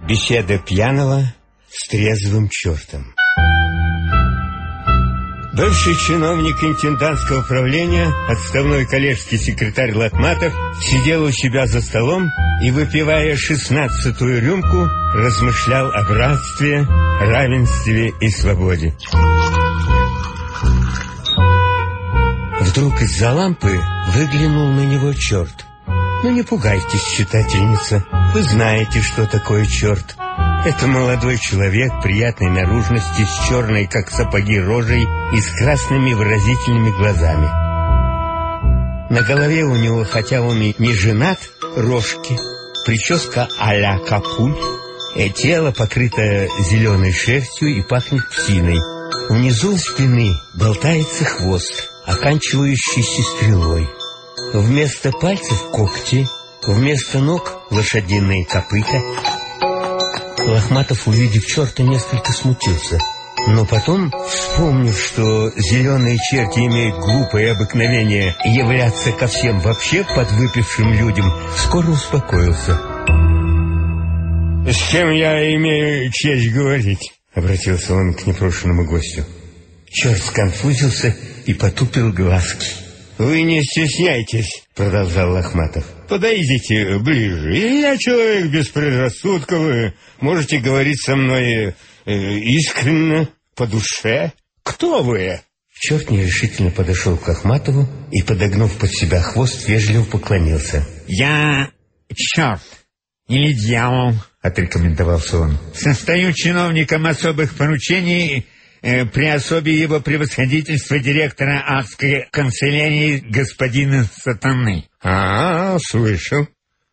Беседа пьяного с трезвым чертом. Бывший чиновник интендантского управления, отставной коллежский секретарь Лохматов, сидел у себя за столом и, выпивая 16-ю рюмку, размышлял о братстве, равенстве и свободе. Вдруг из-за лампы выглянул на него черт. Ну, не пугайтесь, читательница, вы знаете, что такое черт. Это молодой человек приятной наружности, с черной, как сапоги, рожей и с красными выразительными глазами. На голове у него, хотя он и не женат, рожки, прическа а-ля Капуль, тело покрыто зеленой шерстью и пахнет псиной. Внизу спины болтается хвост, оканчивающийся стрелой. Вместо пальцев когти, вместо ног лошадиные копыта. Лохматов, увидев черта, несколько смутился. Но потом, вспомнив, что зеленые черти имеют глупое обыкновение являться ко всем вообще подвыпившим людям, скоро успокоился. «С кем я имею честь говорить?» — обратился он к непрошенному гостю. Черт сконфузился и потупил глазки. «Вы не стесняйтесь», — продолжал Лохматов. «Подойдите ближе. Я человек без предрассудков. Вы можете говорить со мной искренне, по душе. Кто вы?» Черт нерешительно подошел к Лохматову и, подогнув под себя хвост, вежливо поклонился. «Я черт, или дьявол», — отрекомендовался он. «Состою чиновником особых поручений при особе его превосходительства директора адской канцелярии господина Сатаны». Слышал.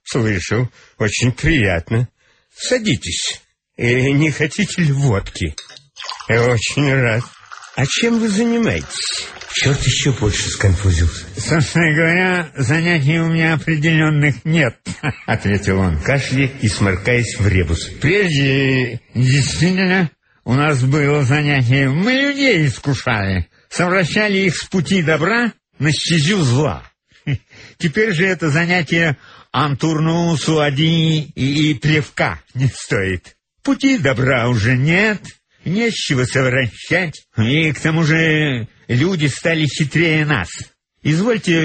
Очень приятно. Садитесь. Не хотите ли водки? Очень рад. А чем вы занимаетесь? Черт еще больше сконфузился. «Собственно говоря, занятий у меня определенных нет», — ответил он, кашляя и сморкаясь в ребус. «Прежде, действительно, у нас было занятие. Мы людей искушали, совращали их с пути добра на стезю зла. Теперь же это занятие антурну, суади и плевка не стоит. Пути добра уже нет, не с чего совращать, и к тому же люди стали хитрее нас. Извольте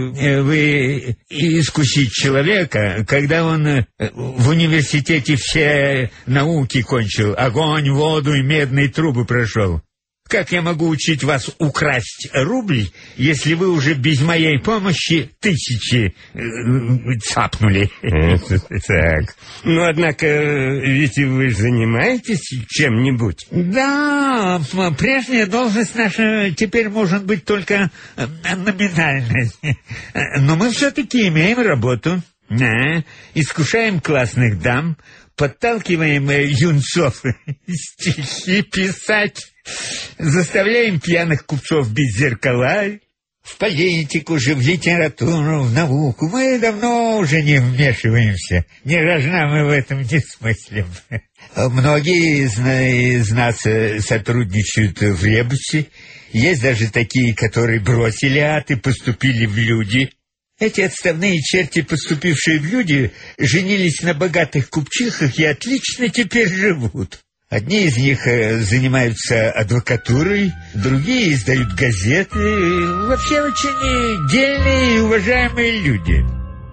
вы искусить человека, когда он в университете все науки кончил, огонь, воду и медные трубы прошел. Как я могу учить вас украсть рубль, если вы уже без моей помощи 1000 цапнули?» «Так. Ну, однако, ведь вы занимаетесь чем-нибудь?» «Да, прежняя должность наша теперь может быть только номинальной. Но мы все-таки имеем работу. Искушаем классных дам, подталкиваем юнцов стихи писать, заставляем пьяных купцов бить зеркала. В политику же, в литературу, в науку мы давно уже не вмешиваемся. Ни рожна мы в этом не смыслим. Многие из нас сотрудничают в ребусе. Есть даже такие, которые бросили ад и поступили в люди. Эти отставные черти, поступившие в люди, женились на богатых купчихах и отлично теперь живут. Одни из них занимаются адвокатурой, другие издают газеты. Вообще очень дельные и уважаемые люди».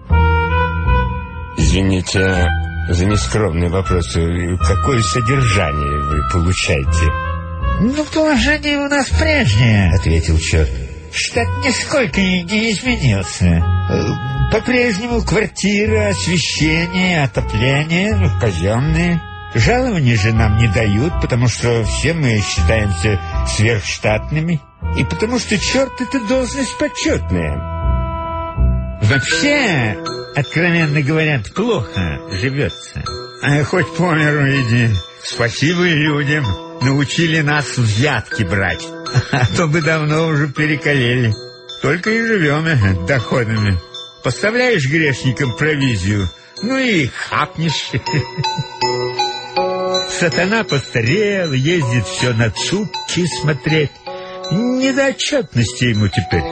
«Извините за нескромный вопрос. Какое содержание вы получаете?» «Ну, положение у нас прежнее», — ответил черт. «Штат нисколько не изменился. По-прежнему квартира, освещение, отопление, казенные. Жалования же нам не дают, потому что все мы считаемся сверхштатными, и потому что черт — это должность почетная. Вообще, откровенно говоря, плохо живется. А хоть по миру иди. Спасибо людям, научили нас взятки брать, а то бы давно уже перекалели. Только и живем доходами. Поставляешь грешникам провизию, ну и хапнешь». Сатана постарел, ездит все на цупки смотреть. Не до отчетности ему теперь.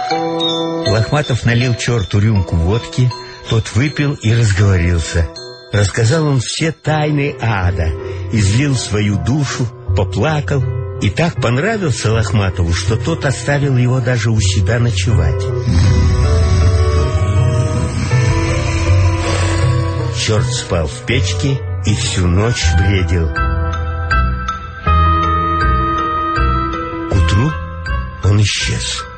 Лохматов налил черту рюмку водки, тот выпил и разговорился. Рассказал он все тайны ада, излил свою душу, поплакал и так понравился Лохматову, что тот оставил его даже у себя ночевать. Черт спал в печке и всю ночь бредил. К утру он исчез.